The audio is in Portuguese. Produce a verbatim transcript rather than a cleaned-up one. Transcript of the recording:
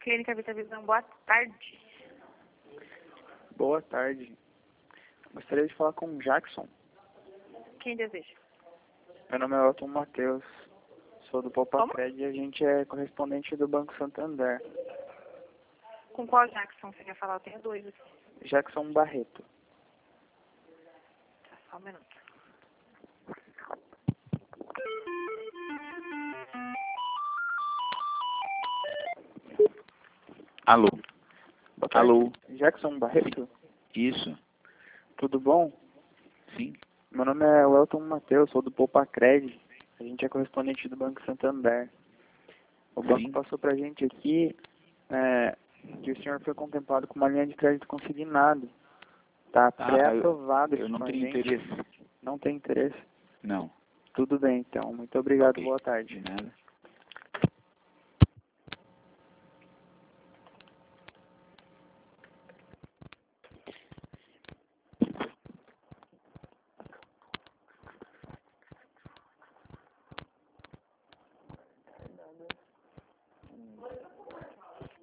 Clínica Vita Visão, boa tarde. Boa tarde. Gostaria de falar com o Jackson. Quem deseja? Meu nome é Elton Matheus. Sou do Como? Popacred e a gente é correspondente do Banco Santander. Com qual Jackson você quer falar? Eu tenho dois aqui. Jackson Barreto. Tá, só um minuto. Alô? Boa tarde. Alô? Jackson Barreto? Isso? Tudo bom? Sim? Meu nome é Elton Matheus, sou do Popacred. A gente é correspondente do Banco Santander. O banco Sim. passou pra gente aqui é, que o senhor foi contemplado com uma linha de crédito consignado. Está Ah, pré-aprovado eu aqui não com a tenho gente. interesse. Não tem interesse? Não. Tudo bem, então. Muito obrigado. Ok. Boa tarde. De nada.